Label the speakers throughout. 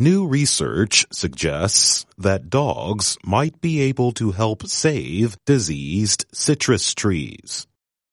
Speaker 1: New research suggests that dogs might be able to help save diseased citrus trees.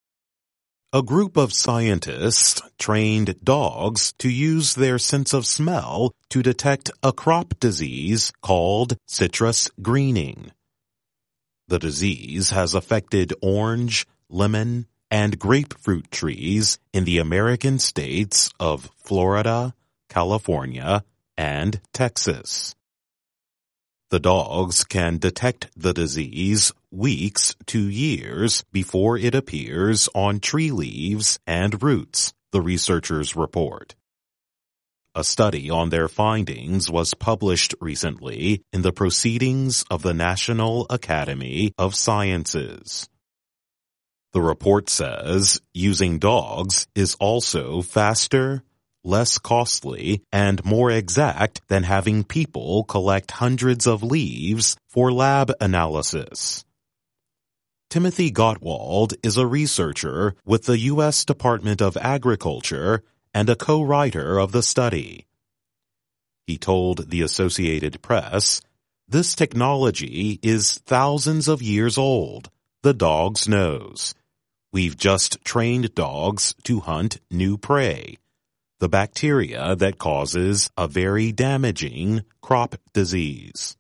Speaker 1: A group of scientists trained dogs to use their sense of smell to detect a crop disease called citrus greening. The disease has affected orange, lemon, and grapefruit trees in the American states of Florida, California, and Texas. The dogs can detect the disease weeks to years before it appears on tree leaves and roots, the researchers report. A study on their findings was published recently in the Proceedings of the National Academy of Sciences. The report says using dogs is also faster, less costly, and more exact than having people collect hundreds of leaves for lab analysis. Timothy Gottwald is a researcher with the U.S. Department of Agriculture and a co-writer of the study. He told the Associated Press, "This technology is thousands of years old, the dog's nose. We've just trained dogs to hunt new prey, the bacteria that causes a very damaging crop disease."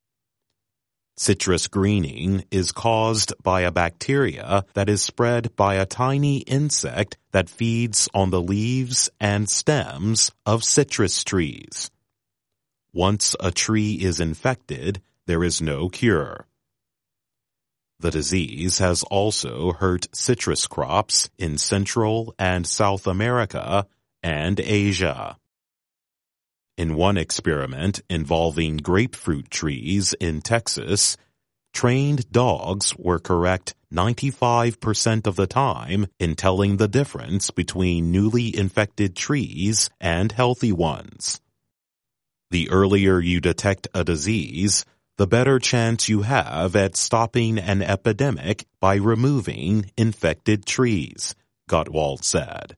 Speaker 1: Citrus greening is caused by a bacteria that is spread by a tiny insect that feeds on the leaves and stems of citrus trees. Once a tree is infected, there is no cure. The disease has also hurt citrus crops in Central and South America and Asia. In one experiment involving grapefruit trees in Texas, trained dogs were correct 95% of the time in telling the difference between newly infected trees and healthy ones. The earlier you detect a disease, the better chance you have at stopping an epidemic by removing infected trees, Gottwald said.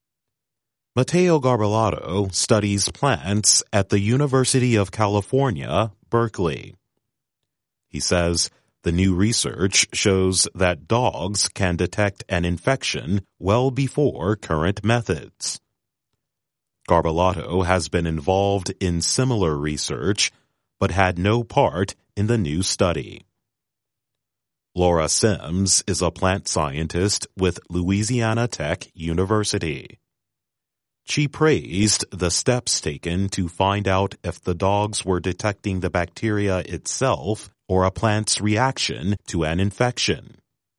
Speaker 1: Matteo Garballato studies plants at the University of California, Berkeley. He says the new research shows that dogs can detect an infection well before current methods. Garballato has been involved in similar research, but had no part in the new study. Laura Sims is a plant scientist with Louisiana Tech University. She praised the steps taken to find out if the dogs were detecting the bacteria itself or a plant's reaction to an infection.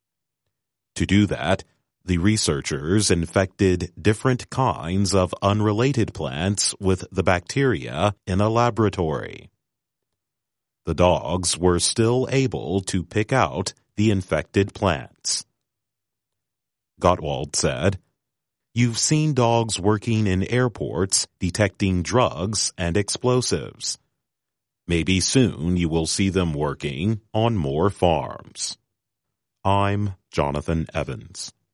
Speaker 1: To do that, the researchers infected different kinds of unrelated plants with the bacteria in a laboratory. The dogs were still able to pick out the infected plants. Gottwald said, "You've seen dogs working in airports detecting drugs and explosives. Maybe soon you will see them working on more farms." I'm Jonathan Evans.